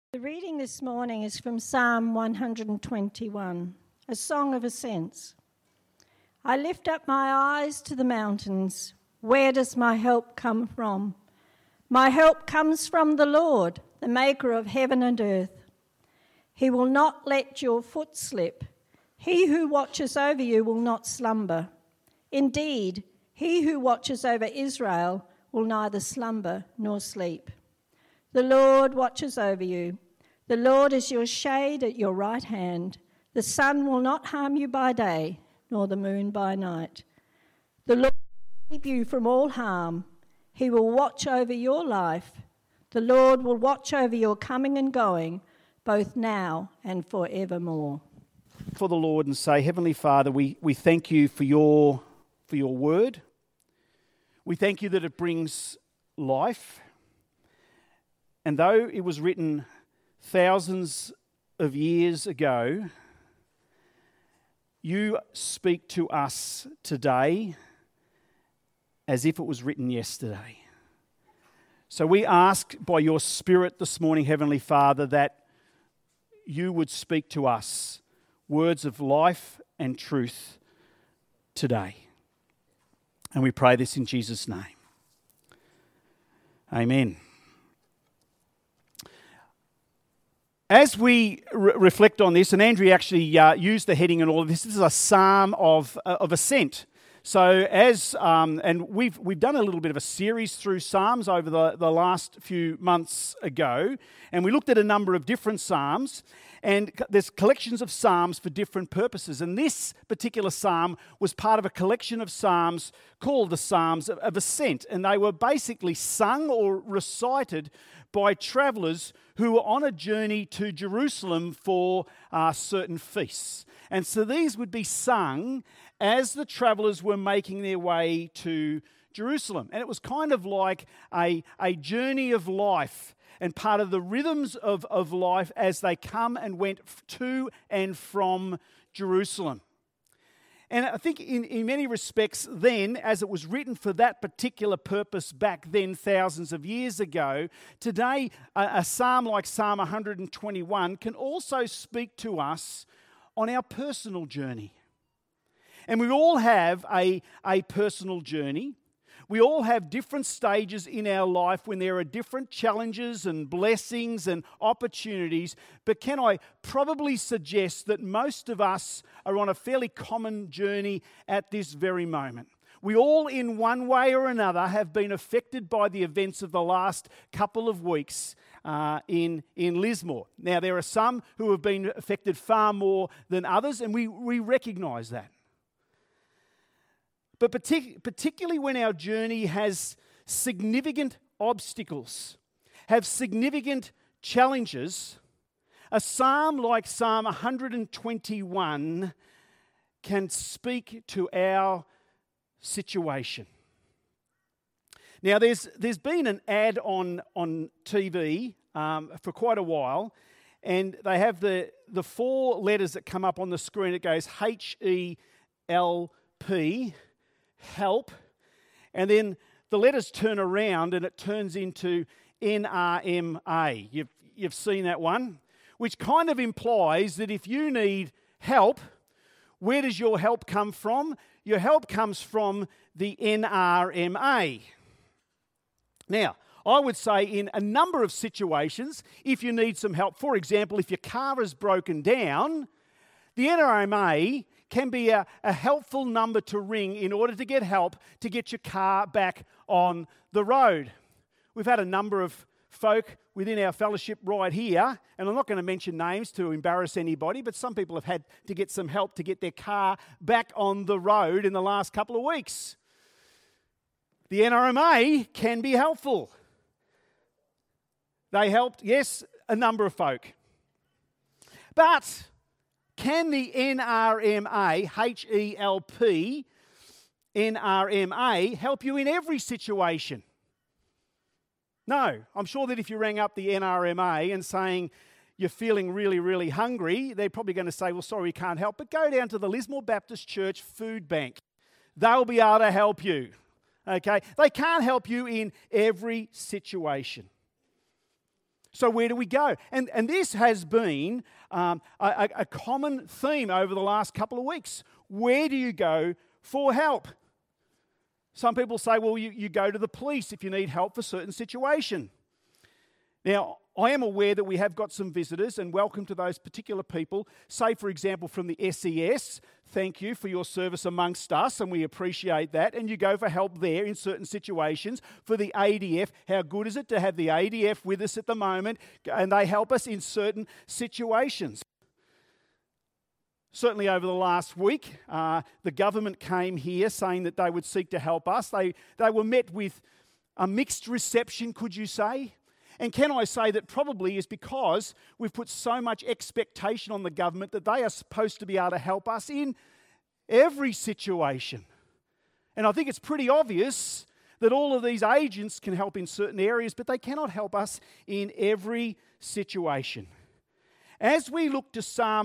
The reading this morning is from Psalm 121, a song of ascents. I lift up my eyes to the mountains. Where does my help come from? My help comes from the Lord, the maker of heaven and earth. He will not let your foot slip. He who watches over you will not slumber. Indeed, he who watches over Israel will neither slumber nor sleep. The Lord watches over you. The Lord is your shade at your right hand. The sun will not harm you by day, nor the moon by night. The Lord will keep you from all harm. He will watch over your life. The Lord will watch over your coming and going, both now and forevermore. For the Lord and say, Heavenly Father, we thank you for your word. We thank you that it brings life. And though it was written thousands of years ago, you speak to us today as if it was written yesterday. So we ask by your Spirit this morning, Heavenly Father, that you would speak to us words of life and truth today. And we pray this in Jesus' name. Amen. As we reflect on this, and Andrew actually used the heading and all of this, this is a psalm of ascent. So and we've done a little bit of a series through Psalms over the last few months ago, and we looked at a number of different Psalms, and there's collections of Psalms for different purposes. And this particular Psalm was part of a collection of Psalms called the Psalms of Ascent, and they were basically sung or recited by travellers who were on a journey to Jerusalem for certain feasts. And so these would be sung as the travellers were making their way to Jerusalem. And it was kind of like a journey of life and part of the rhythms of life as they come and went to and from Jerusalem. And I think in many respects then, as it was written for that particular purpose back then thousands of years ago, today a psalm like Psalm 121 can also speak to us on our personal journey. And we all have a personal journey. We all have different stages in our life when there are different challenges and blessings and opportunities. But can I probably suggest that most of us are on a fairly common journey at this very moment? We all, in one way or another, have been affected by the events of the last couple of weeks in Lismore. Now, there are some who have been affected far more than others, and we recognise that. But particularly when our journey has significant obstacles, have significant challenges, a psalm like Psalm 121 can speak to our situation. Now, there's been an ad on TV for quite a while, and they have the four letters that come up on the screen. It goes HELP, help, and then the letters turn around and it turns into NRMA. You've seen that one, which kind of implies that if you need help, where does your help come from? Your help comes from the NRMA. Now, I would say in a number of situations, if you need some help, for example, if your car is broken down, the NRMA can be a helpful number to ring in order to get help to get your car back on the road. We've had a number of folk within our fellowship right here, and I'm not going to mention names to embarrass anybody, but some people have had to get some help to get their car back on the road in the last couple of weeks. The NRMA can be helpful. They helped, yes, a number of folk. But can the NRMA, HELP, NRMA, help you in every situation? No. I'm sure that if you rang up the NRMA and saying you're feeling really, really hungry, they're probably going to say, well, sorry, we can't help, but go down to the Lismore Baptist Church Food Bank. They'll be able to help you. Okay? They can't help you in every situation. So where do we go? And this has been a common theme over the last couple of weeks. Where do you go for help? Some people say, well, you go to the police if you need help for a certain situation. Now, I am aware that we have got some visitors, and welcome to those particular people. Say, for example, from the SES, thank you for your service amongst us, and we appreciate that. And you go for help there in certain situations. For the ADF, how good is it to have the ADF with us at the moment, and they help us in certain situations. Certainly over the last week, the government came here saying that they would seek to help us. They were met with a mixed reception, could you say? And can I say that probably is because we've put so much expectation on the government that they are supposed to be able to help us in every situation. And I think it's pretty obvious that all of these agents can help in certain areas, but they cannot help us in every situation. As we look to Psalm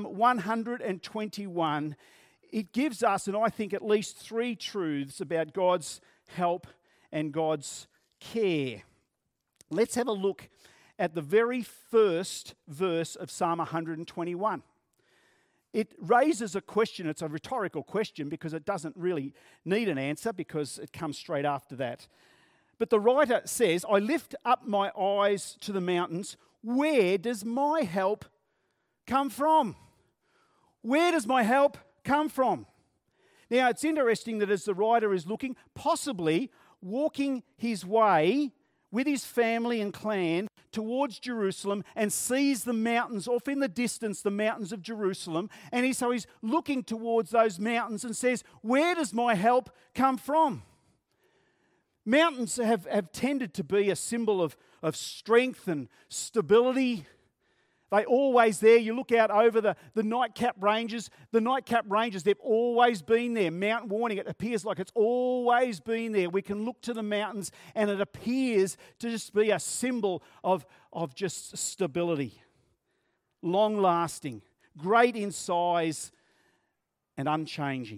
121, it gives us, and I think at least 3 truths about God's help and God's care. Let's have a look at the very first verse of Psalm 121. It raises a question. It's a rhetorical question because it doesn't really need an answer because it comes straight after that. But the writer says, I lift up my eyes to the mountains. Where does my help come from? Where does my help come from? Now, it's interesting that as the writer is looking, possibly walking his way with his family and clan towards Jerusalem and sees the mountains off in the distance, the mountains of Jerusalem. And so he's looking towards those mountains and says, where does my help come from? Mountains have tended to be a symbol of strength and stability. They're always there. You look out over the Nightcap Ranges. The Nightcap Ranges, they've always been there. Mount Warning, it appears like it's always been there. We can look to the mountains and it appears to just be a symbol of just stability. Long-lasting, great in size and unchanging.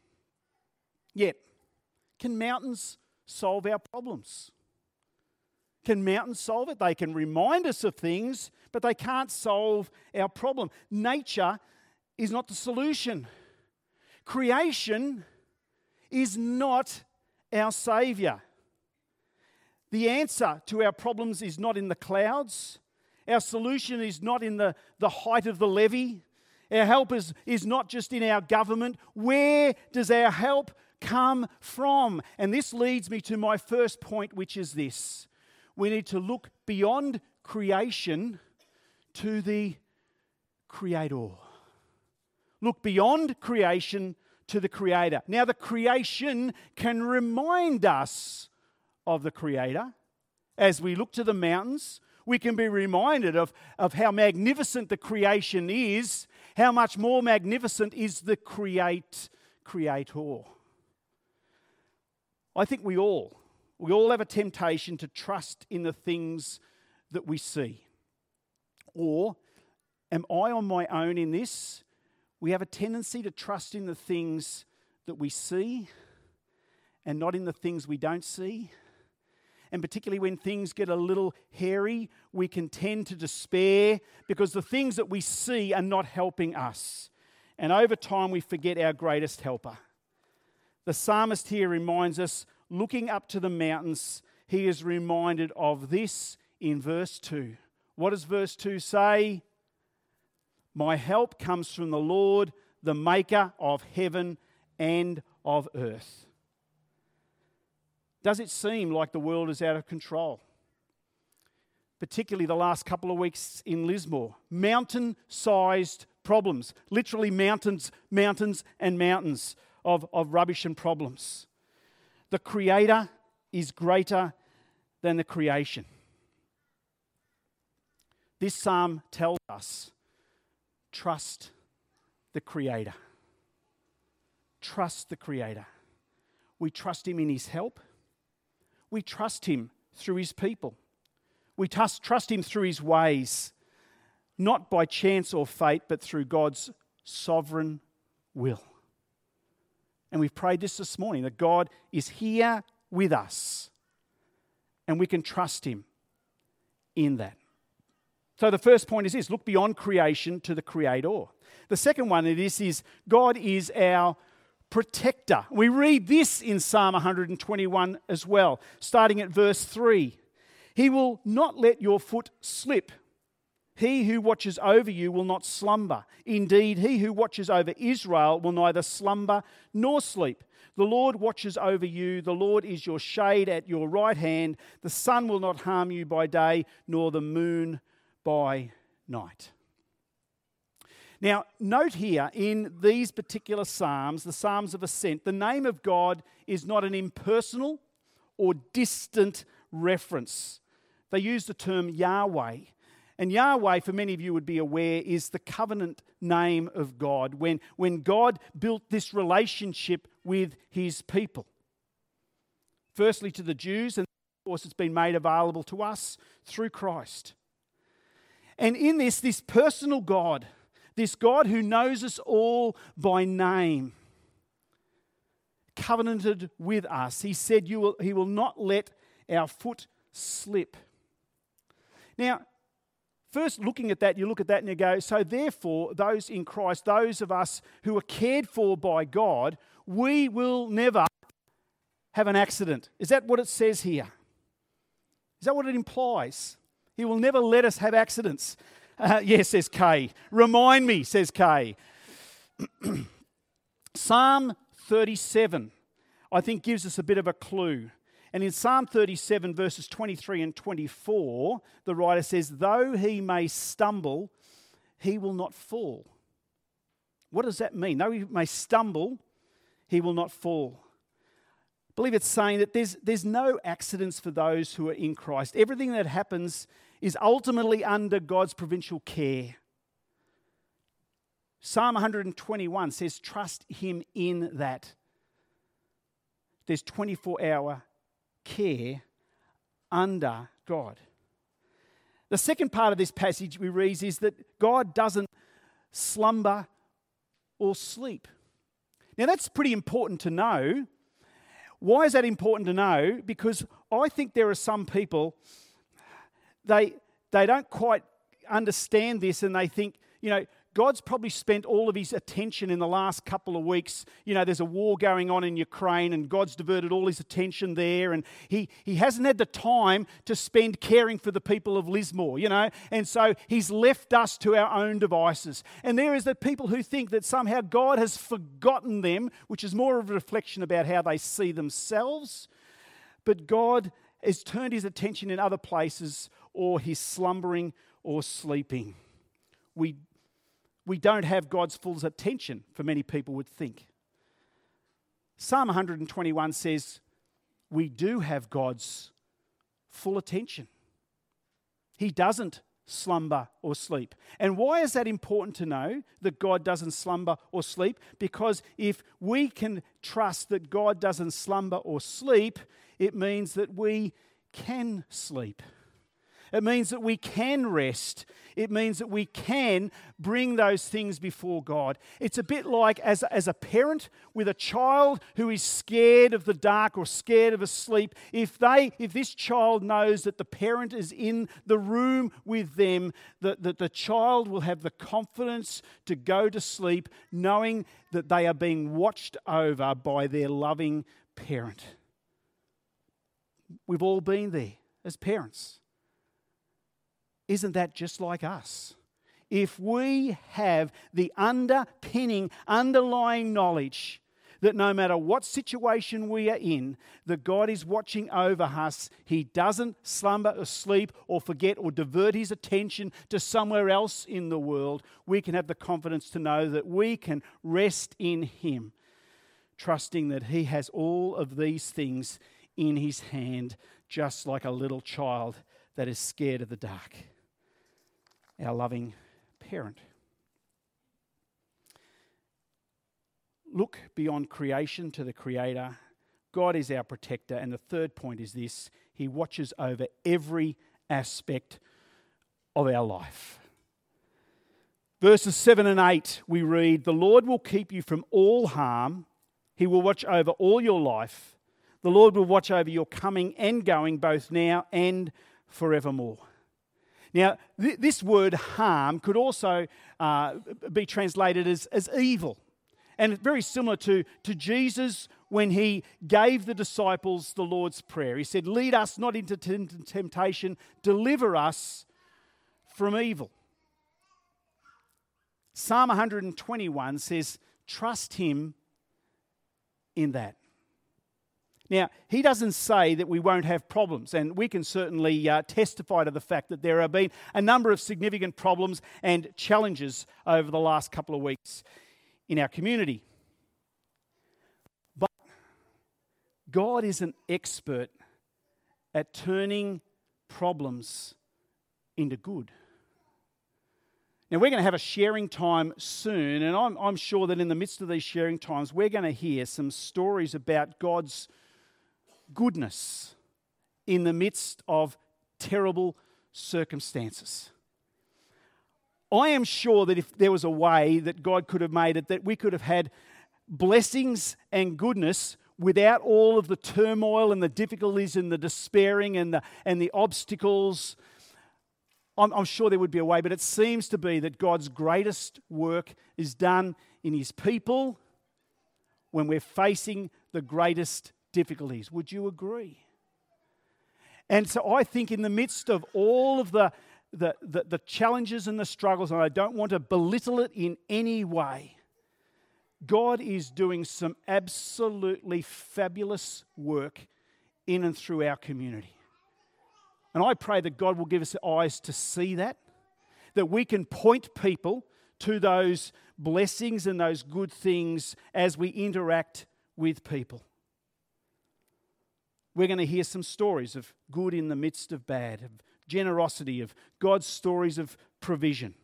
Yet, can mountains solve our problems? Can mountains solve it? They can remind us of things, but they can't solve our problem. Nature is not the solution. Creation is not our saviour. The answer to our problems is not in the clouds. Our solution is not in the height of the levee. Our help is not just in our government. Where does our help come from? And this leads me to my first point, which is this. We need to look beyond creation to the Creator. Look beyond creation to the Creator. Now, the creation can remind us of the Creator. As we look to the mountains, we can be reminded of how magnificent the creation is, how much more magnificent is the Creator. I think we all have a temptation to trust in the things that we see. Or, am I on my own in this? We have a tendency to trust in the things that we see and not in the things we don't see. And particularly when things get a little hairy, we can tend to despair because the things that we see are not helping us. And over time, we forget our greatest helper. The psalmist here reminds us, looking up to the mountains, he is reminded of this in verse 2. What does verse 2 say? My help comes from the Lord, the maker of heaven and of earth. Does it seem like the world is out of control? Particularly the last couple of weeks in Lismore. Mountain-sized problems. Literally mountains and mountains of rubbish and problems. The Creator is greater than the creation. This psalm tells us, trust the Creator. Trust the Creator. We trust Him in His help. We trust Him through His people. We trust Him through His ways, not by chance or fate, but through God's sovereign will. And we've prayed this morning, that God is here with us and we can trust Him in that. So the first point is this: look beyond creation to the Creator. The second one of this is God is our protector. We read this in Psalm 121 as well, starting at verse 3. He will not let your foot slip. He who watches over you will not slumber. Indeed, he who watches over Israel will neither slumber nor sleep. The Lord watches over you. The Lord is your shade at your right hand. The sun will not harm you by day, nor the moon by night. Now, note here in these particular Psalms, the Psalms of Ascent, the name of God is not an impersonal or distant reference. They use the term Yahweh. And Yahweh, for many of you would be aware, is the covenant name of God, when God built this relationship with his people. Firstly to the Jews, and of course it's been made available to us through Christ. And in this personal God, this God who knows us all by name, covenanted with us. He said he will not let our foot slip. Now, first looking at that, you look at that and you go, so therefore, those in Christ, those of us who are cared for by God, we will never have an accident. Is that what it says here? Is that what it implies? He will never let us have accidents. Yes, says Kay. Remind me, says Kay. Psalm 37, I think, gives us a bit of a clue. And in Psalm 37, verses 23 and 24, the writer says, though he may stumble, he will not fall. What does that mean? Though he may stumble, he will not fall. I believe it's saying that there's no accidents for those who are in Christ. Everything that happens is ultimately under God's providential care. Psalm 121 says, trust him in that. There's 24-hour care under God. The second part of this passage we read is that God doesn't slumber or sleep. Now that's pretty important to know. Why is that important to know? Because I think there are some people, they don't quite understand this, and they think, God's probably spent all of his attention in the last couple of weeks. There's a war going on in Ukraine, and God's diverted all his attention there, and he hasn't had the time to spend caring for the people of Lismore, and so he's left us to our own devices. And there is the people who think that somehow God has forgotten them, which is more of a reflection about how they see themselves, but God has turned his attention in other places, or he's slumbering or sleeping. We don't have God's full attention, for many people would think. Psalm 121 says we do have God's full attention. He doesn't slumber or sleep. And why is that important to know, that God doesn't slumber or sleep? Because if we can trust that God doesn't slumber or sleep, it means that we can sleep. It means that we can rest. It means that we can bring those things before God. It's a bit like as a parent with a child who is scared of the dark or scared of asleep. If this child knows that the parent is in the room with them, that the child will have the confidence to go to sleep knowing that they are being watched over by their loving parent. We've all been there as parents. Isn't that just like us? If we have the underlying knowledge that no matter what situation we are in, that God is watching over us, he doesn't slumber or sleep or forget or divert his attention to somewhere else in the world, we can have the confidence to know that we can rest in him, trusting that he has all of these things in his hand, just like a little child that is scared of the dark. Our loving parent. Look beyond creation to the Creator. God is our protector. And the third point is this: he watches over every aspect of our life. Verses 7 and 8, we read, the Lord will keep you from all harm. He will watch over all your life. The Lord will watch over your coming and going, both now and forevermore. Now, this word harm could also be translated as evil. And it's very similar to Jesus when he gave the disciples the Lord's Prayer. He said, "Lead us not into temptation, deliver us from evil." Psalm 121 says, trust him in that. Now, he doesn't say that we won't have problems, and we can certainly testify to the fact that there have been a number of significant problems and challenges over the last couple of weeks in our community. But God is an expert at turning problems into good. Now, we're going to have a sharing time soon, and I'm sure that in the midst of these sharing times, we're going to hear some stories about God's goodness in the midst of terrible circumstances. I am sure that if there was a way that God could have made it, that we could have had blessings and goodness without all of the turmoil and the difficulties and the despairing and the obstacles. I'm sure there would be a way, but it seems to be that God's greatest work is done in his people when we're facing the greatest difficulties. Would you agree? And so I think in the midst of all of the challenges and the struggles, and I don't want to belittle it in any way, God is doing some absolutely fabulous work in and through our community. And I pray that God will give us eyes to see that we can point people to those blessings and those good things as we interact with people. We're going to hear some stories of good in the midst of bad, of generosity, of God's stories of provision.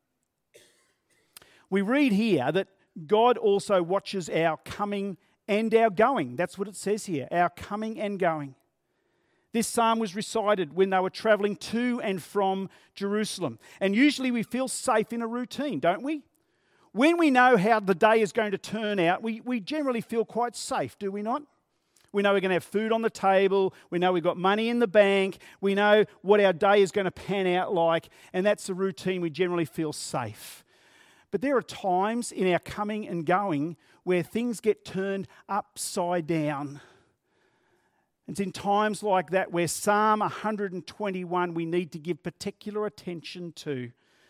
We read here that God also watches our coming and our going. That's what it says here, our coming and going. This psalm was recited when they were travelling to and from Jerusalem. And usually we feel safe in a routine, don't we? When we know how the day is going to turn out, we generally feel quite safe, do we not? We know we're going to have food on the table. We know we've got money in the bank. We know what our day is going to pan out like. And that's a routine we generally feel safe. But there are times in our coming and going where things get turned upside down. It's in times like that where Psalm 121 we need to give particular attention to.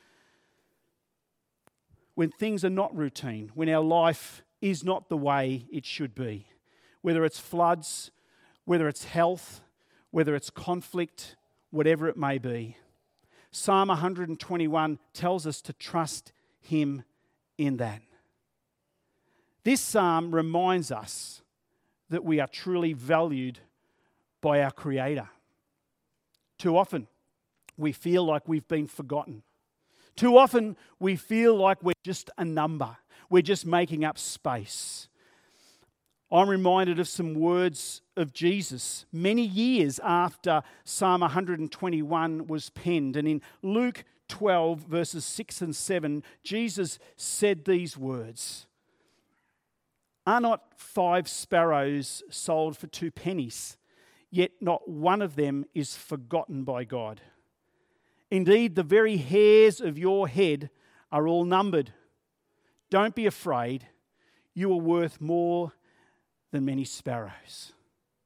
When things are not routine, when our life is not the way it should be. Whether it's floods, whether it's health, whether it's conflict, whatever it may be. Psalm 121 tells us to trust him in that. This psalm reminds us that we are truly valued by our Creator. Too often, we feel like we've been forgotten. Too often, we feel like we're just a number. We're just making up space. I'm reminded of some words of Jesus many years after Psalm 121 was penned. And in Luke 12, verses 6 and 7, Jesus said these words, "Are not 5 sparrows sold for 2 pennies? Yet not one of them is forgotten by God. Indeed, the very hairs of your head are all numbered. Don't be afraid. You are worth more than many sparrows."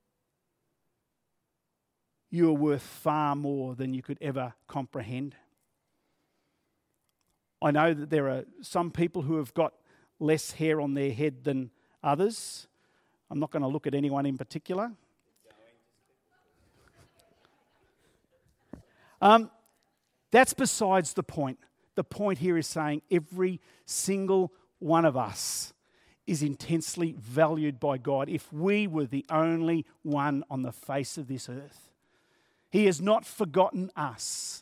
You are worth far more than you could ever comprehend. I know that there are some people who have got less hair on their head than others. I'm not going to look at anyone in particular. That's besides the point. The point here is saying every single one of us is intensely valued by God if we were the only one on the face of this earth. He has not forgotten us.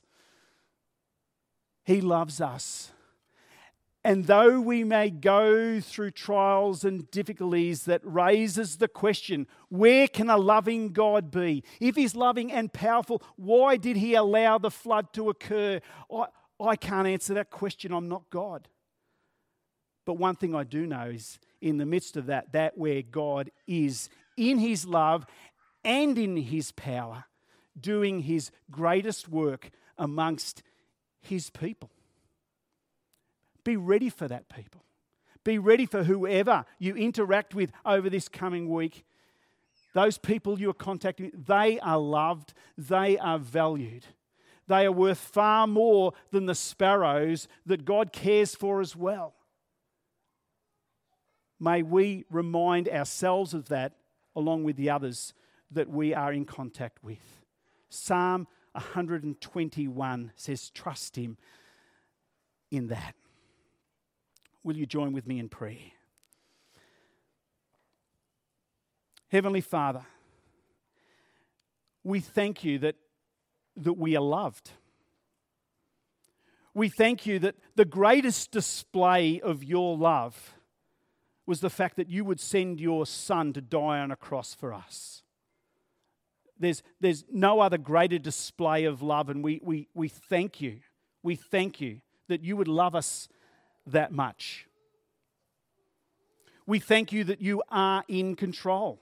He loves us. And though we may go through trials and difficulties that raises the question, where can a loving God be? If he's loving and powerful, why did he allow the flood to occur? I can't answer that question. I'm not God. But one thing I do know is in the midst of that where God is in his love and in his power, doing his greatest work amongst his people. Be ready for that, people. Be ready for whoever you interact with over this coming week. Those people you are contacting, they are loved, they are valued. They are worth far more than the sparrows that God cares for as well. May we remind ourselves of that along with the others that we are in contact with. Psalm 121 says, trust him in that. Will you join with me in prayer? Heavenly Father, we thank you that we are loved. We thank you that the greatest display of your love was the fact that you would send your Son to die on a cross for us. There's no other greater display of love, and we thank you. We thank you that you would love us that much. We thank you that you are in control.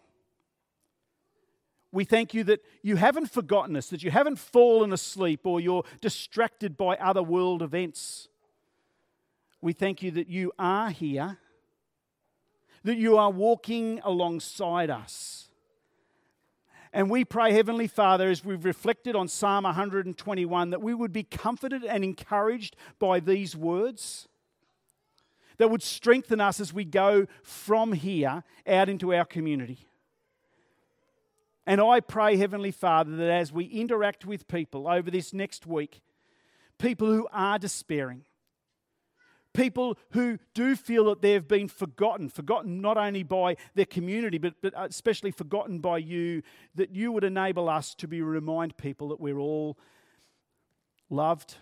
We thank you that you haven't forgotten us, that you haven't fallen asleep or you're distracted by other world events. We thank you that you are here, that you are walking alongside us. And we pray, Heavenly Father, as we've reflected on Psalm 121, that we would be comforted and encouraged by these words, that would strengthen us as we go from here out into our community. And I pray, Heavenly Father, that as we interact with people over this next week, people who are despairing, people who do feel that they've been forgotten not only by their community, but especially forgotten by you, that you would enable us to remind people that we're all loved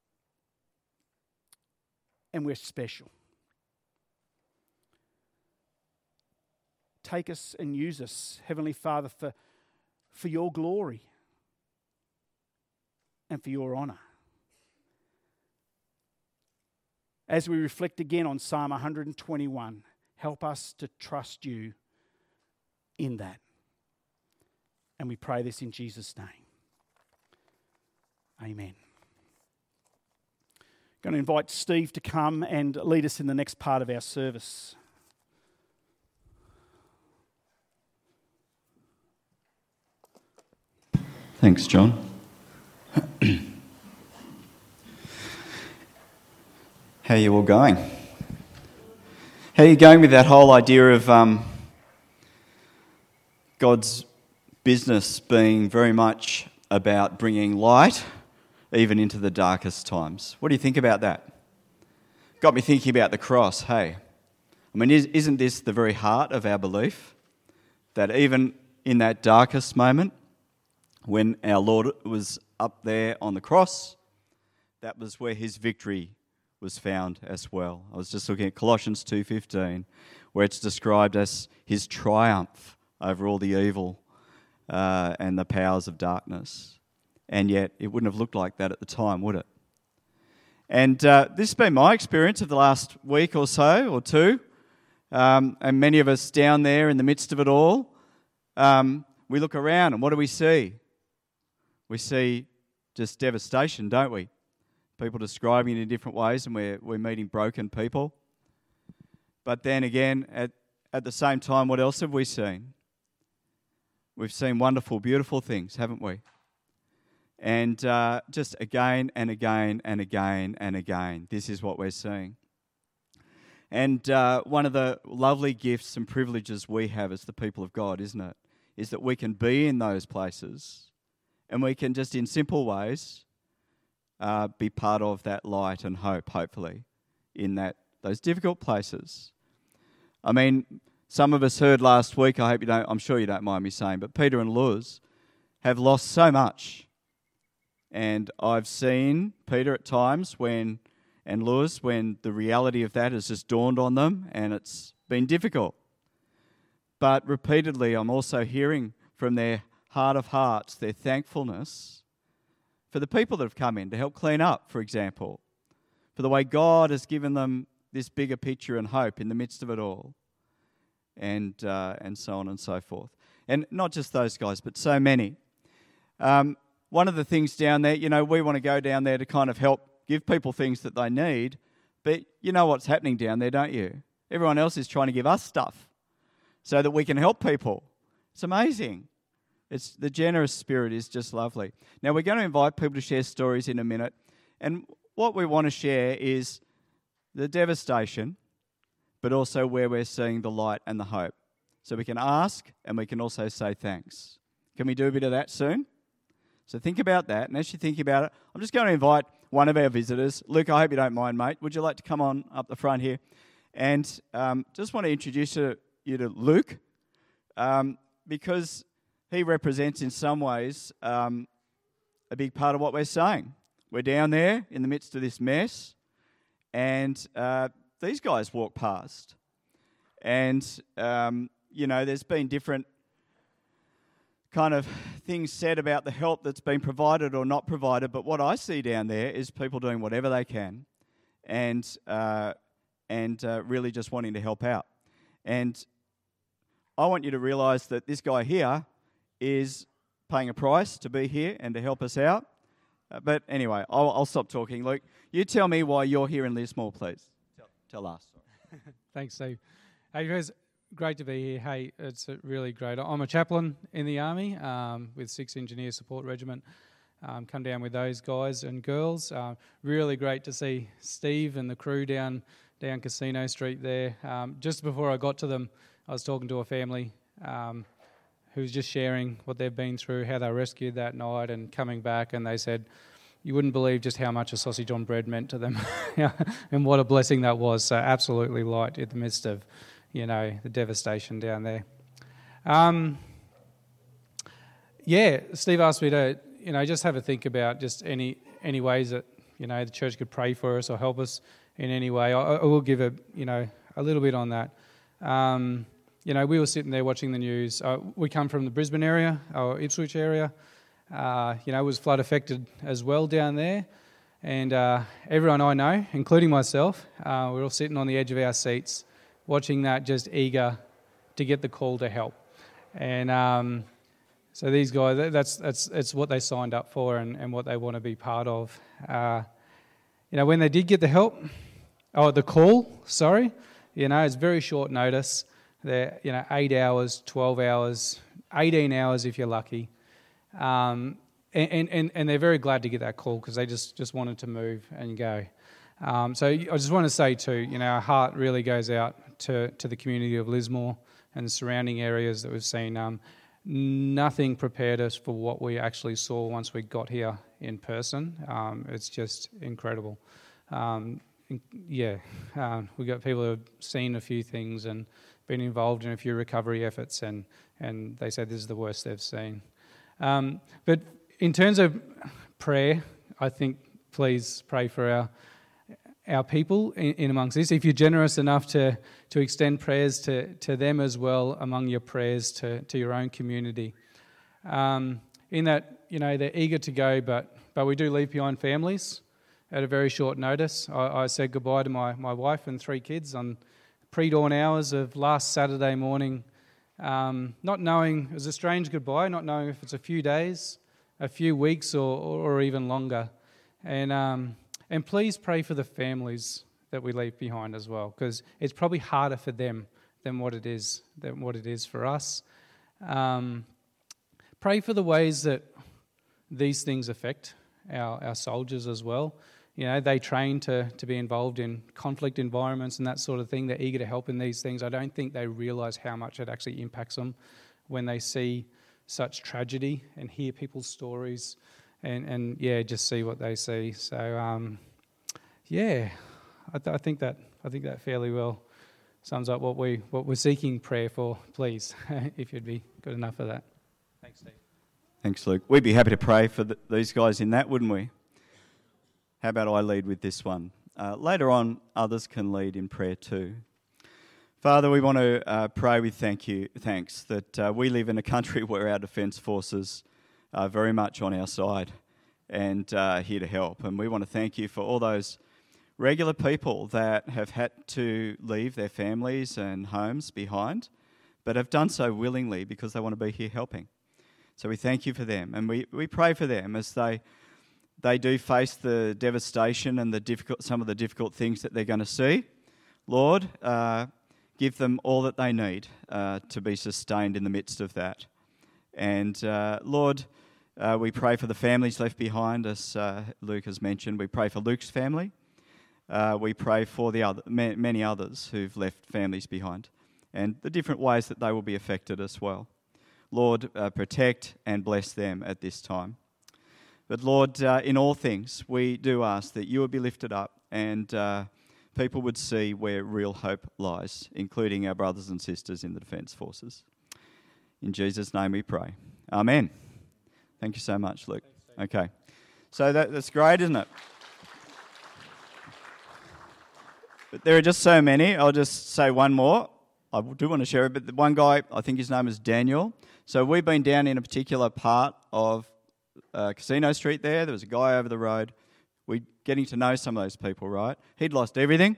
and we're special. Take us and use us, Heavenly Father, for your glory and for your honour. As we reflect again on Psalm 121, help us to trust you in that. And we pray this in Jesus' name. Amen. I'm going to invite Steve to come and lead us in the next part of our service. Thanks, John. How are you all going? How are you going with that whole idea of God's business being very much about bringing light even into the darkest times? What do you think about that? Got me thinking about the cross, hey? I mean, isn't this the very heart of our belief? That even in that darkest moment, when our Lord was up there on the cross, that was where his victory was found as well. I was just looking at Colossians 2:15, where it's described as his triumph over all the evil and the powers of darkness. And yet, it wouldn't have looked like that at the time, would it? And this has been my experience of the last week or so, or two. And many of us down there in the midst of it all, we look around and what do we see? We see just devastation, don't we? People describing it in different ways, and we're meeting broken people. But then again, at the same time, what else have we seen? We've seen wonderful, beautiful things, haven't we? And just again and again and again and again, this is what we're seeing. And one of the lovely gifts and privileges we have as the people of God, isn't it? Is that we can be in those places and we can just in simple ways be part of that light and hope, hopefully, in those difficult places. I mean, some of us heard last week, I'm sure you don't mind me saying, but Peter and Luz have lost so much. And I've seen Peter at times and Luz when the reality of that has just dawned on them and it's been difficult. But repeatedly, I'm also hearing from their heart of hearts, their thankfulness for the people that have come in to help clean up, for example, for the way God has given them this bigger picture and hope in the midst of it all, and so on and so forth. And not just those guys, but so many. one of the things down there, we want to go down there to kind of help give people things that they need, but you know what's happening down there, don't you? Everyone else is trying to give us stuff so that we can help people. It's amazing. It's the generous spirit is just lovely. Now, we're going to invite people to share stories in a minute, and what we want to share is the devastation, but also where we're seeing the light and the hope. So we can ask, and we can also say thanks. Can we do a bit of that soon? So think about that, and as you think about it, I'm just going to invite one of our visitors. Luke, I hope you don't mind, mate. Would you like to come on up the front here? And just want to introduce you to Luke, because he represents in some ways a big part of what we're saying. We're down there in the midst of this mess, and these guys walk past. And, there's been different kind of things said about the help that's been provided or not provided, but what I see down there is people doing whatever they can and really just wanting to help out. And I want you to realise that this guy here is paying a price to be here and to help us out. But anyway, I'll stop talking. Luke, you tell me why you're here in Lismore, please. Tell us. Thanks, Steve. Hey, guys, great to be here. Hey, it's really great. I'm a chaplain in the Army with 6th Engineer Support Regiment. Come down with those guys and girls. Really great to see Steve and the crew down Casino Street there. Just before I got to them, I was talking to a family who was just sharing what they've been through, how they were rescued that night and coming back, and they said, you wouldn't believe just how much a sausage on bread meant to them and what a blessing that was. So absolutely light in the midst of, the devastation down there. Steve asked me to, just have a think about just any ways that, the church could pray for us or help us in any way. I will give a little bit on that. We were sitting there watching the news. We come from the Brisbane area, or Ipswich area. It was flood affected as well down there. And everyone I know, including myself, we're all sitting on the edge of our seats watching that, just eager to get the call to help. And so these guys, that's what they signed up for and what they want to be part of. When they did get the call, it's very short notice. They're 8 hours, 12 hours, 18 hours if you're lucky. And they're very glad to get that call because they just wanted to move and go. So I just want to say too, our heart really goes out to the community of Lismore and the surrounding areas that we've seen. Nothing prepared us for what we actually saw once we got here in person. It's just incredible. We've got people who have seen a few things and been involved in a few recovery efforts, and they say this is the worst they've seen. But in terms of prayer, I think please pray for our people in amongst this. If you're generous enough to extend prayers to them as well among your prayers to your own community. In that, they're eager to go, but we do leave behind families at a very short notice. I said goodbye to my wife and 3 kids on pre-dawn hours of last Saturday morning, not knowing, it was a strange goodbye, not knowing if it's a few days, a few weeks, or even longer. And please pray for the families that we leave behind as well, because it's probably harder for them than what it is for us. Pray for the ways that these things affect our soldiers as well. They train to be involved in conflict environments and that sort of thing. They're eager to help in these things. I don't think they realise how much it actually impacts them when they see such tragedy and hear people's stories and just see what they see. So, I think that fairly well sums up what we're seeking prayer for, please, if you'd be good enough for that. Thanks, Steve. Thanks, Luke. We'd be happy to pray for these guys in that, wouldn't we? How about I lead with this one? Later on, others can lead in prayer too. Father, we want to pray with thanks that we live in a country where our defence forces are very much on our side and here to help. And we want to thank you for all those regular people that have had to leave their families and homes behind, but have done so willingly because they want to be here helping. So we thank you for them, and we pray for them as they do face the devastation and some of the difficult things that they're going to see. Lord, give them all that they need to be sustained in the midst of that. And Lord, we pray for the families left behind, as Luke has mentioned. We pray for Luke's family. We pray for the many others who've left families behind, and the different ways that they will be affected as well. Lord, protect and bless them at this time. But Lord, in all things, we do ask that you would be lifted up and people would see where real hope lies, including our brothers and sisters in the Defence Forces. In Jesus' name we pray. Amen. Thank you so much, Luke. Okay. So that's great, isn't it? But there are just so many. I'll just say one more. I do want to share it, but the one guy, I think his name is Daniel. So we've been down in a particular part of Casino Street there. There was a guy over the road. We're getting to know some of those people, right? He'd lost everything.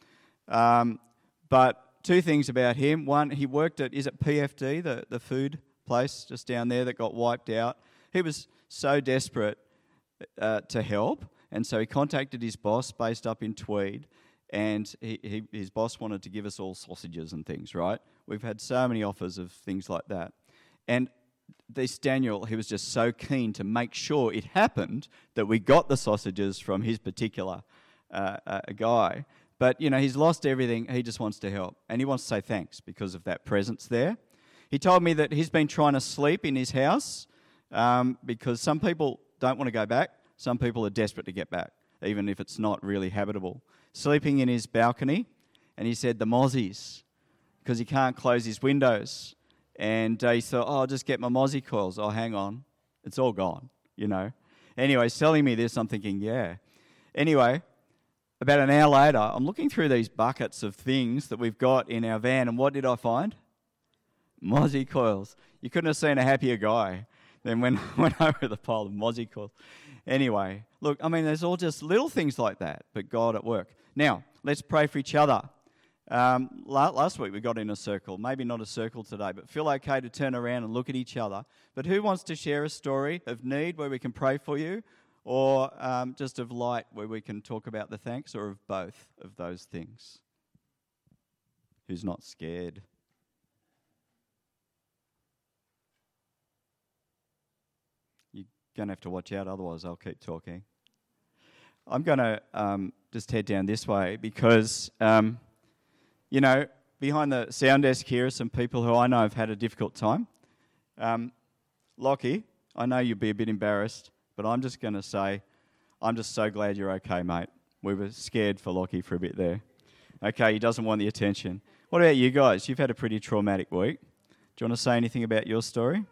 But two things about him. One, he worked at, is it PFD, the food place just down there that got wiped out? He was so desperate to help, and so he contacted his boss based up in Tweed, and his boss wanted to give us all sausages and things, right? We've had so many offers of things like that. And this Daniel, he was just so keen to make sure it happened that we got the sausages from his particular guy. But, you know, he's lost everything. He just wants to help. And he wants to say thanks because of that presence there. He told me that he's been trying to sleep in his house because some people don't want to go back. Some people are desperate to get back, even if it's not really habitable. Sleeping in his balcony, and he said the mozzies, because he can't close his windows. And he thought, I'll just get my mozzie coils. Oh, hang on. It's all gone, you know. Anyway, he's telling me this, I'm thinking, yeah. Anyway, about an hour later, I'm looking through these buckets of things that we've got in our van, and what did I find? Mozzie coils. You couldn't have seen a happier guy than when I went over the pile of mozzie coils. Anyway, look, I mean, there's all just little things like that, but God at work. Now, let's pray for each other. Last week we got in a circle, maybe not a circle today, but feel okay to turn around and look at each other. But who wants to share a story of need where we can pray for you, or just of light where we can talk about the thanks, or of both of those things? Who's not scared? You're going to have to watch out, otherwise I'll keep talking. I'm going to just head down this way because... you know, behind the sound desk here are some people who I know have had a difficult time. Lockie, I know you'll be a bit embarrassed, but I'm just going to say, I'm just so glad you're okay, mate. We were scared for Lockie for a bit there. Okay, he doesn't want the attention. What about you guys? You've had a pretty traumatic week. Do you want to say anything about your story?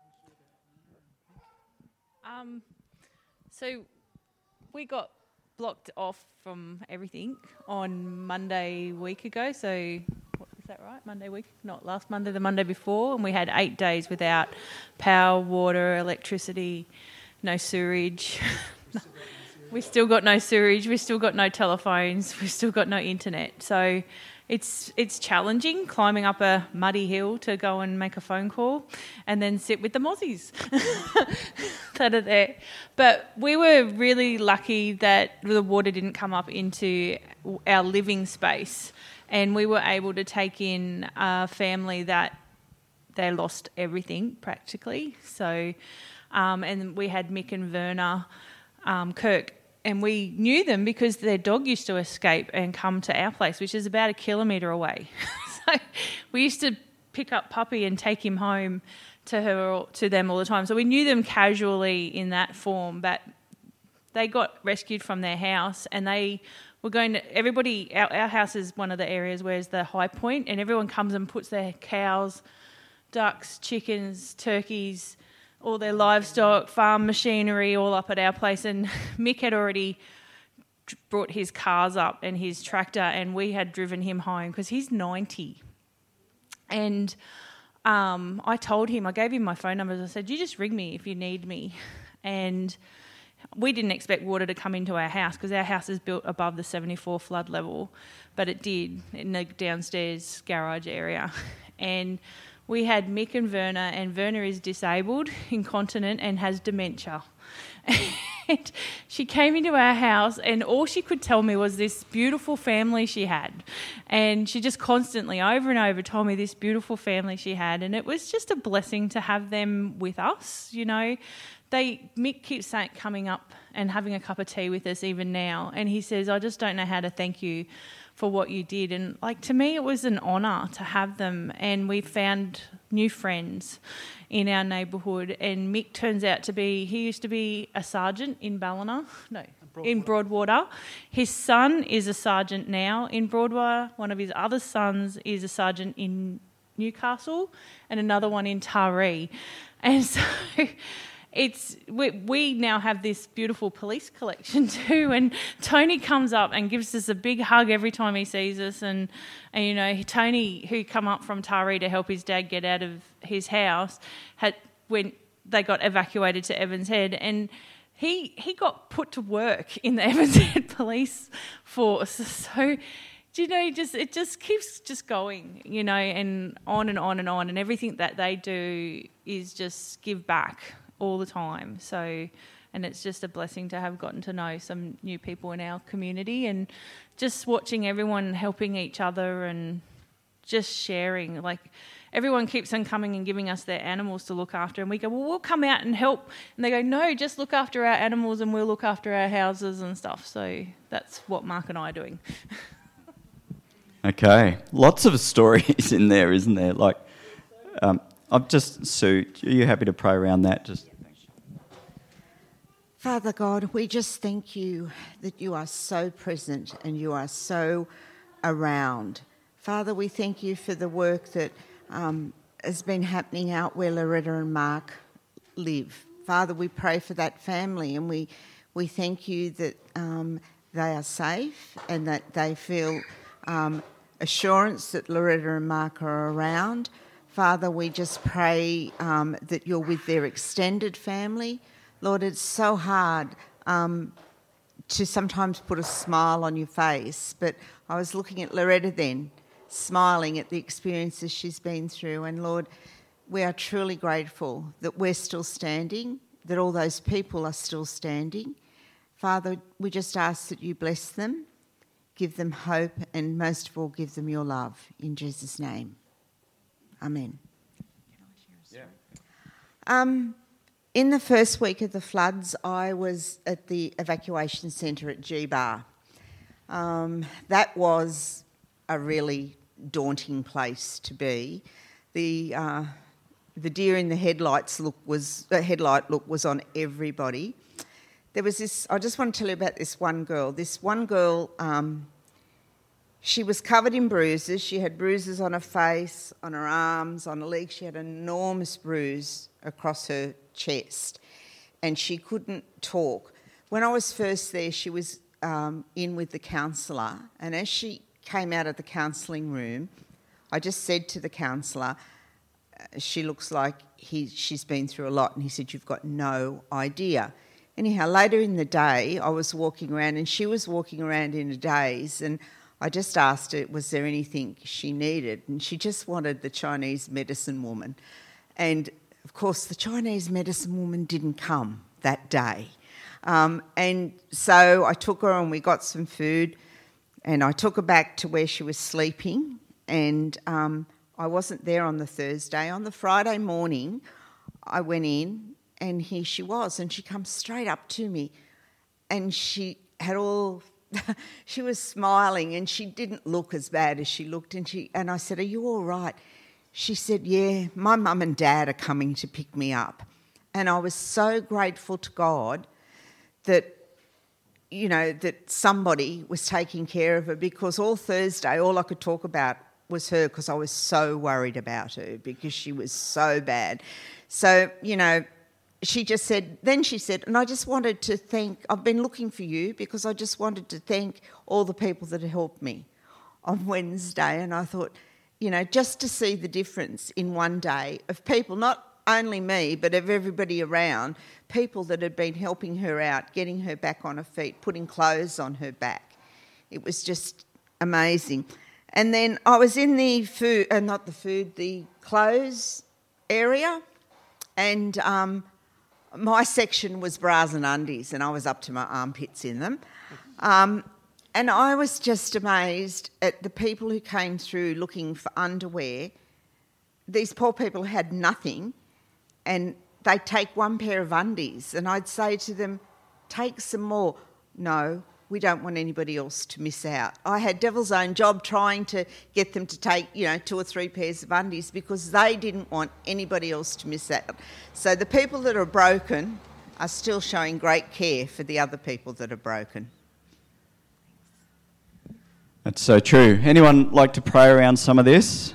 So we got blocked off from everything on Monday week ago. So, is that right? Monday week? Not last Monday, the Monday before. And we had 8 days without power, water, electricity, no sewerage. We still got no sewerage. We still got no telephones. We still got no internet. So it's challenging climbing up a muddy hill to go and make a phone call and then sit with the mozzies that are there. But we were really lucky that the water didn't come up into our living space, and we were able to take in a family that they lost everything practically. So, and we had Mick and Verna Kirk. And we knew them because their dog used to escape and come to our place, which is about 1 kilometre away. So we used to pick up Puppy and take him home to them all the time. So we knew them casually in that form, but they got rescued from their house, and they were going to... Everybody... Our house is one of the areas where it's the high point, and everyone comes and puts their cows, ducks, chickens, turkeys... all their livestock, farm machinery, all up at our place. And Mick had already brought his cars up and his tractor, and we had driven him home because he's 90. And I told him, I gave him my phone numbers. I said, you just ring me if you need me. And we didn't expect water to come into our house because our house is built above the 74 flood level, but it did in the downstairs garage area. And we had Mick and Verna is disabled, incontinent, and has dementia. And she came into our house and all she could tell me was this beautiful family she had. And she just constantly, over and over, told me this beautiful family she had. And it was just a blessing to have them with us, you know. Mick keeps coming up and having a cup of tea with us even now. And he says, I just don't know how to thank you for what you did. And like, to me, it was an honour to have them. And we found new friends in our neighbourhood. And Mick turns out to be, he used to be a sergeant in Ballina. In Broadwater. His son is a sergeant now in Broadwater. One of his other sons is a sergeant in Newcastle and another one in Taree. And so we now have this beautiful police collection too, and Tony comes up and gives us a big hug every time he sees us, and you know, Tony, who come up from Taree to help his dad get out of his house, when they got evacuated to Evans Head, and he got put to work in the Evans Head police force. So, you know, it just keeps just going, you know, and on and on and on, and everything that they do is just give back all the time. So, and it's just a blessing to have gotten to know some new people in our community, and just watching everyone helping each other and just sharing. Like, everyone keeps on coming and giving us their animals to look after, and we go, well, we'll come out and help. And they go, no, just look after our animals and we'll look after our houses and stuff. So that's what Mark and I are doing. Okay, lots of stories in there, isn't there? Like, I'm just, Sue, are you happy to pray around that? Father God, we just thank you that you are so present and you are so around. Father, we thank you for the work that has been happening out where Loretta and Mark live. Father, we pray for that family, and we thank you that they are safe and that they feel assurance that Loretta and Mark are around. Father, we just pray that you're with their extended family. Lord, it's so hard to sometimes put a smile on your face, but I was looking at Loretta then, smiling at the experiences she's been through, and Lord, we are truly grateful that we're still standing, that all those people are still standing. Father, we just ask that you bless them, give them hope, and most of all, give them your love. In Jesus' name. Amen. In the first week of the floods, I was at the evacuation centre at G-Bar. That was a really daunting place to be. The deer in the headlight look was on everybody. There was this. I just want to tell you about this one girl. This one girl. She was covered in bruises. She had bruises on her face, on her arms, on her legs. She had an enormous bruise across her chest, and she couldn't talk. When I was first there, she was in with the counsellor, and as she came out of the counselling room, I just said to the counsellor, she looks like she's been through a lot, and he said, you've got no idea. Anyhow, later in the day, I was walking around, and she was walking around in a daze, and I just asked her, was there anything she needed? And she just wanted the Chinese medicine woman. And, of course, the Chinese medicine woman didn't come that day. And so I took her and we got some food, and I took her back to where she was sleeping, and I wasn't there on the Thursday. On the Friday morning, I went in, and here she was, and she comes straight up to me, and she had she was smiling, and she didn't look as bad as she looked, and I said, are you all right? She said, yeah, my mum and dad are coming to pick me up. And I was so grateful to God that, you know, that somebody was taking care of her, because all Thursday, all I could talk about was her, because I was so worried about her because she was so bad. So, you know, she said, and I just wanted to thank, I've been looking for you because I just wanted to thank all the people that helped me on Wednesday. And I thought, you know, just to see the difference in one day of people, not only me, but of everybody around, people that had been helping her out, getting her back on her feet, putting clothes on her back. It was just amazing. And then I was in the the clothes area, and my section was bras and undies, and I was up to my armpits in them. And I was just amazed at the people who came through looking for underwear. These poor people had nothing, and they'd take one pair of undies, and I'd say to them, take some more. No, we don't want anybody else to miss out. I had devil's own job trying to get them to take, 2 or 3 pairs of undies because they didn't want anybody else to miss out. So the people that are broken are still showing great care for the other people that are broken. That's so true. Anyone like to pray around some of this?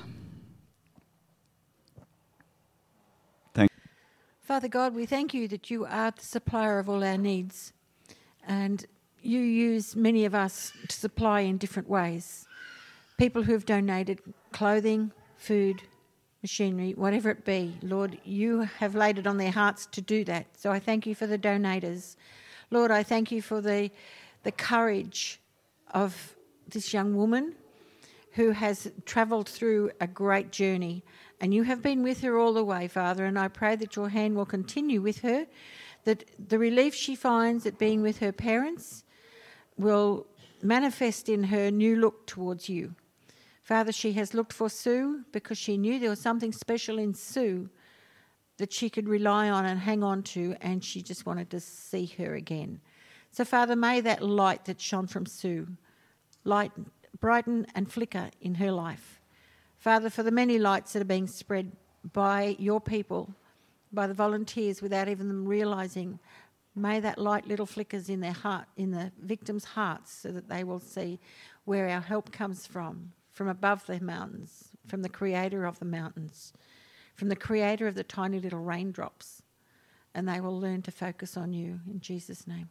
Father God, we thank you that you are the supplier of all our needs, and you use many of us to supply in different ways. People who have donated clothing, food, machinery, whatever it be. Lord, you have laid it on their hearts to do that. So I thank you for the donators. Lord, I thank you for the courage of this young woman who has travelled through a great journey, and you have been with her all the way, Father, and I pray that your hand will continue with her, that the relief she finds at being with her parents will manifest in her new look towards you. Father, she has looked for Sue because she knew there was something special in Sue that she could rely on and hang on to, and she just wanted to see her again. So, Father, may that light that shone from Sue brighten and flicker in her life. Father, for the many lights that are being spread by your people, by the volunteers without even them realising, may that light little flickers in their heart, in the victims' hearts, so that they will see where our help comes from above the mountains, from the creator of the mountains, from the creator of the tiny little raindrops, and they will learn to focus on you in Jesus' name.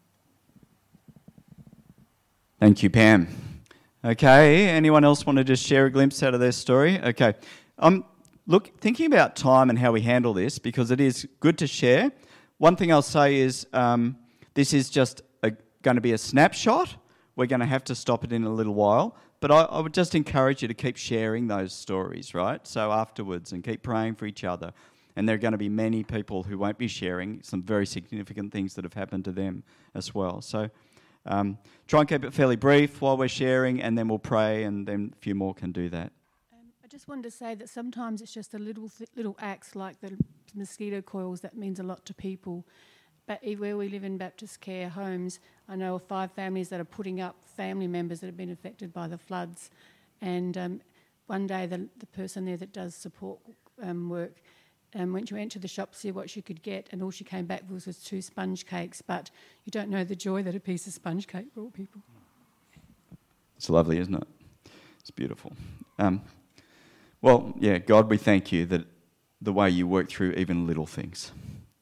Thank you, Pam. Okay, anyone else want to just share a glimpse out of their story? Okay. Look, thinking about time and how we handle this, because it is good to share, one thing I'll say is this is just going to be a snapshot. We're going to have to stop it in a little while. But I would just encourage you to keep sharing those stories, right? So afterwards, and keep praying for each other. And there are going to be many people who won't be sharing some very significant things that have happened to them as well. So try and keep it fairly brief while we're sharing, and then we'll pray, and then a few more can do that. I just wanted to say that sometimes it's just a little acts like the mosquito coils that means a lot to people. But where we live in Baptist care homes, I know of 5 families that are putting up family members that have been affected by the floods. And one day the person there that does support work went to the shop to see what she could get, and all she came back with was 2 sponge cakes. But you don't know the joy that a piece of sponge cake brought people. It's lovely, isn't it? It's beautiful. Well, yeah, God, we thank you that the way you work through even little things.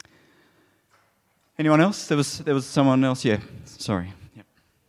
Anyone else? There was someone else. Yeah, sorry. Yep.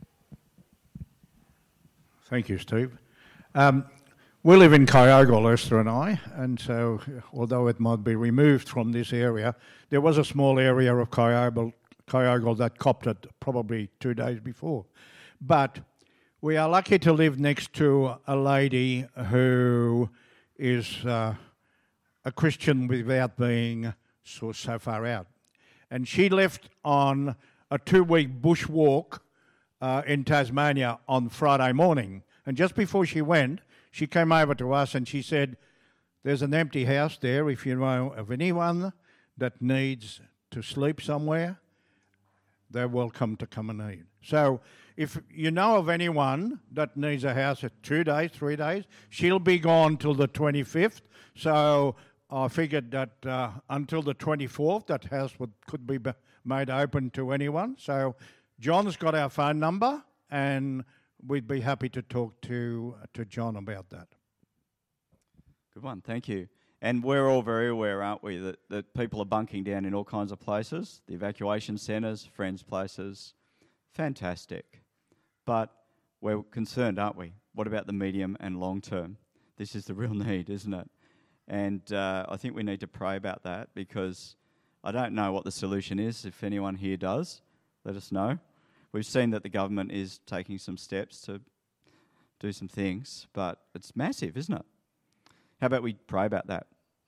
Thank you, Steve. We live in Kyogle, Esther and I, and so although it might be removed from this area, there was a small area of Kyogle that copped it probably 2 days before. But we are lucky to live next to a lady who is a Christian without being so far out. And she left on a 2-week bush walk in Tasmania on Friday morning. And just before she went, she came over to us and she said, there's an empty house there. If you know of anyone that needs to sleep somewhere, they're welcome to come and eat. So if you know of anyone that needs a house at 2 days, 3 days, she'll be gone till the 25th. So I figured that until the 24th, that house could be made open to anyone. So John's got our phone number, and we'd be happy to talk to John about that. Good one, thank you. And we're all very aware, aren't we, that people are bunking down in all kinds of places, the evacuation centres, friends' places. Fantastic. But we're concerned, aren't we? What about the medium and long term? This is the real need, isn't it? And I think we need to pray about that, because I don't know what the solution is. If anyone here does, let us know. We've seen that the government is taking some steps do some things, but it's massive, isn't it? How about we pray about that?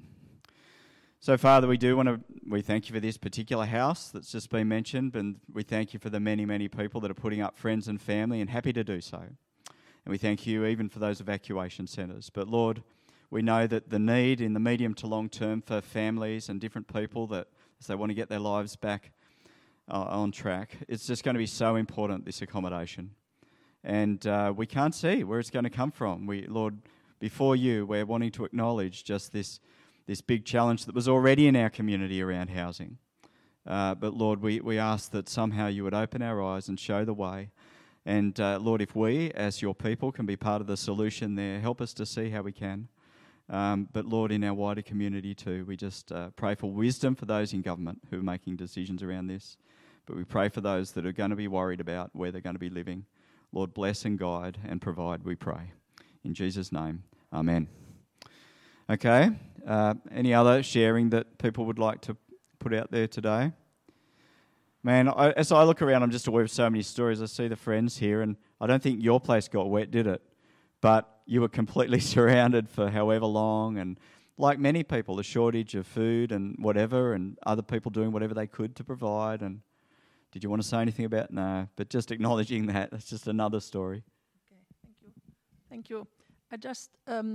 So, Father, we thank you for this particular house that's just been mentioned, and we thank you for the many, many people that are putting up friends and family and happy to do so. And we thank you even for those evacuation centres. But Lord, we know that the need in the medium to long term for families and different people that as they want to get their lives back on track, it's just going to be so important, this accommodation. And we can't see where it's going to come from. Lord, before you, we're wanting to acknowledge just this big challenge that was already in our community around housing. But Lord, we ask that somehow you would open our eyes and show the way. And Lord, if we, as your people, can be part of the solution there, help us to see how we can. But Lord, in our wider community too, we just pray for wisdom for those in government who are making decisions around this. But we pray for those that are going to be worried about where they're going to be living. Lord, bless and guide and provide, we pray. In Jesus' name, amen. Okay, any other sharing that people would like to put out there today? Man, as I look around, I'm just aware of so many stories. I see the friends here, and I don't think your place got wet, did it? But you were completely surrounded for however long, and like many people, a shortage of food and whatever, and other people doing whatever they could to provide. And did you want to say anything about? No, but just acknowledging that's just another story. Okay, thank you. I just,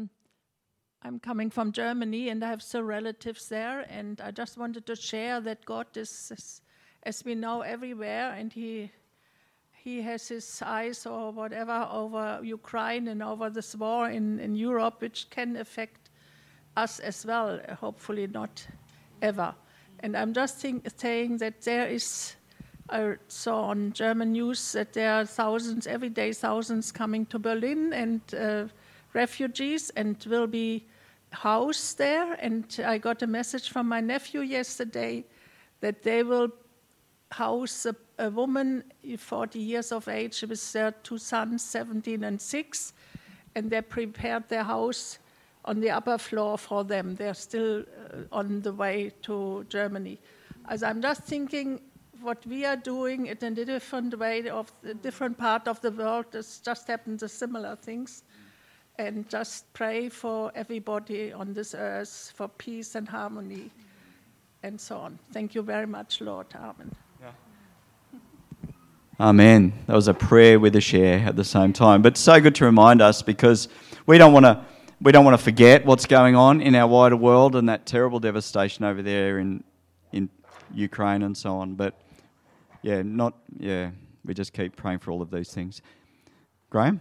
I'm coming from Germany and I have still relatives there, and I just wanted to share that God is, as we know, everywhere, and He has His eyes or whatever over Ukraine and over this war in Europe, which can affect us as well, hopefully not ever. And I'm just saying that there is, I saw on German news that there are thousands, every day thousands coming to Berlin, and refugees, and will be housed there. And I got a message from my nephew yesterday that they will house a woman 40 years of age with their two sons, 17 and 6, and they prepared their house on the upper floor for them. They're still on the way to Germany. As I'm just thinking, what we are doing in a different way of a different part of the world, it's just happened the similar things. And just pray for everybody on this earth for peace and harmony and so on. Thank you very much, Lord. Amen. Yeah. Amen. That was a prayer with a share at the same time. But so good to remind us, because we don't want to forget what's going on in our wider world and that terrible devastation over there in Ukraine and so on. But we just keep praying for all of these things. Graham?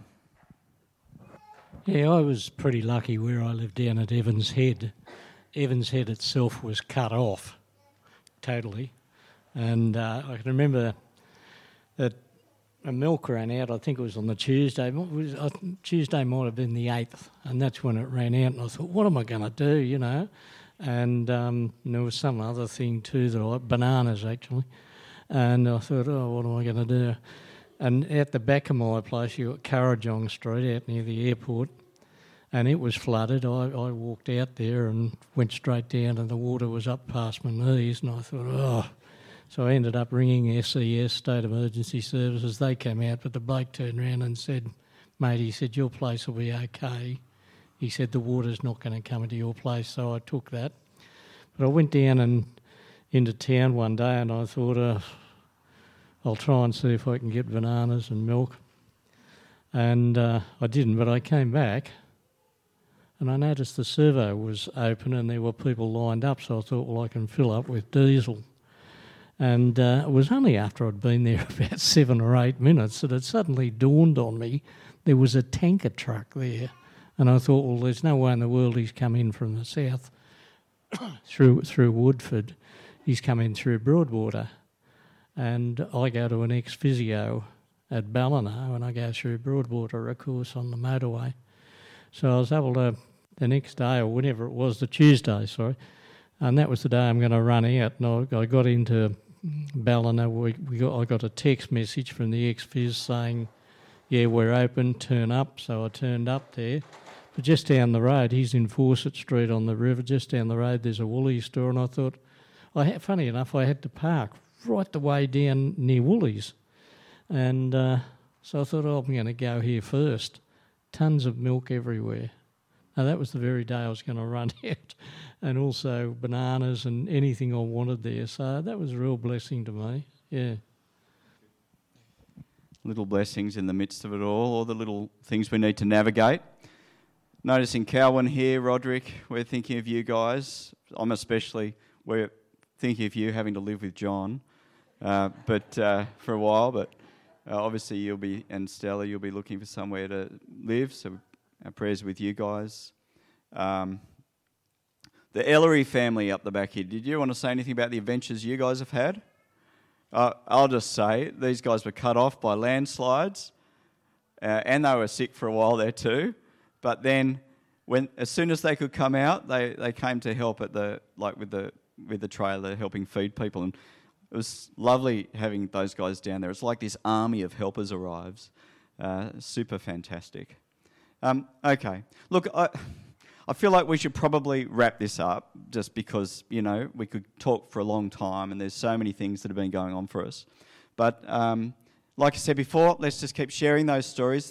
Yeah, I was pretty lucky where I lived down at Evans Head. Evans Head itself was cut off totally. And I can remember that a milk ran out, I think it was on the Tuesday. Tuesday might have been the 8th, and that's when it ran out. And I thought, what am I going to do, you know? And there was some other thing too, bananas actually. And I thought, what am I going to do? And at the back of my place, you got Currajong Street out near the airport, and it was flooded. I walked out there and went straight down, and the water was up past my knees, and I thought, So I ended up ringing SES, State Emergency Services. They came out, but the bloke turned around and said, mate, he said, your place will be okay. He said, the water's not going to come into your place, so I took that. But I went down and into town one day, and I thought, I'll try and see if I can get bananas and milk. And I didn't, but I came back and I noticed the servo was open and there were people lined up, so I thought, well, I can fill up with diesel. And it was only after I'd been there about 7 or 8 minutes that it suddenly dawned on me there was a tanker truck there. And I thought, well, there's no way in the world he's come in from the south through Woodford. He's come in through Broadwater. And I go to an ex-physio at Ballina and I go through Broadwater, of course, on the motorway. So I was able to, the next day or whenever it was, the Tuesday, and that was the day I'm going to run out. And I got into Ballina. I got a text message from the ex-phys saying, yeah, we're open, turn up. So I turned up there. But just down the road, he's in Fawcett Street on the river, just down the road there's a Woolies store, and I thought, funny enough, I had to park right the way down near Woolies. And so I thought, I'm going to go here first. tons of milk everywhere. Now, that was the very day I was going to run out, and also bananas and anything I wanted there. So that was a real blessing to me, yeah. Little blessings in the midst of it all the little things we need to navigate. Noticing Cowan here, Roderick, we're thinking of you guys. We're thinking of you having to live with John, but for a while. But obviously and Stella, you'll be looking for somewhere to live. So our prayers with you guys. The Ellery family up the back here. Did you want to say anything about the adventures you guys have had? I'll just say these guys were cut off by landslides, and they were sick for a while there too. But then, as soon as they could come out, they came to help with the trailer, helping feed people, and it was lovely having those guys down there. It's like this army of helpers arrives. Super fantastic. Okay, look, I feel like we should probably wrap this up, just because we could talk for a long time, and there's so many things that have been going on for us. But like I said before, let's just keep sharing those stories.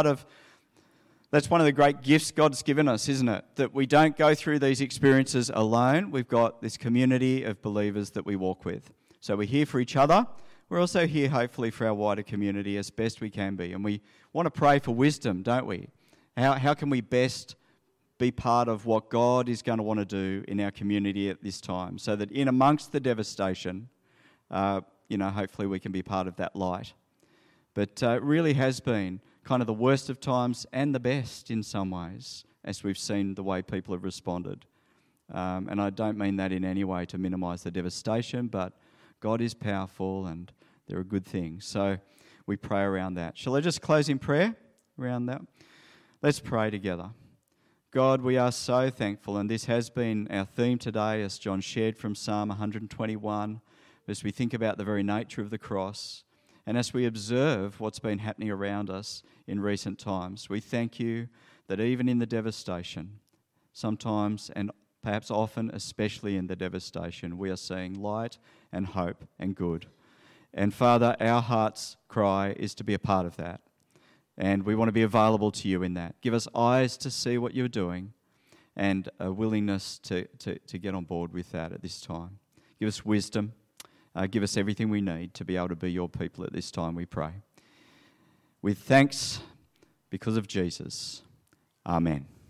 That's one of the great gifts God's given us, isn't it? That we don't go through these experiences alone. We've got this community of believers that we walk with. So we're here for each other. We're also here, hopefully, for our wider community as best we can be. And we want to pray for wisdom, don't we? How can we best be part of what God is going to want to do in our community at this time, so that in amongst the devastation, hopefully we can be part of that light. But it really has been kind of the worst of times and the best in some ways, as we've seen the way people have responded. And I don't mean that in any way to minimise the devastation, but God is powerful and there are good things. So we pray around that. Shall I just close in prayer around that? Let's pray together. God, we are so thankful, and this has been our theme today, as John shared from Psalm 121, as we think about the very nature of the cross. And as we observe what's been happening around us in recent times, we thank you that even in the devastation, sometimes and perhaps often, especially in the devastation, we are seeing light and hope and good. And Father, our heart's cry is to be a part of that. And we want to be available to you in that. Give us eyes to see what you're doing and a willingness to get on board with that at this time. Give us wisdom. Give us everything we need to be able to be your people at this time, we pray. With thanks because of Jesus. Amen.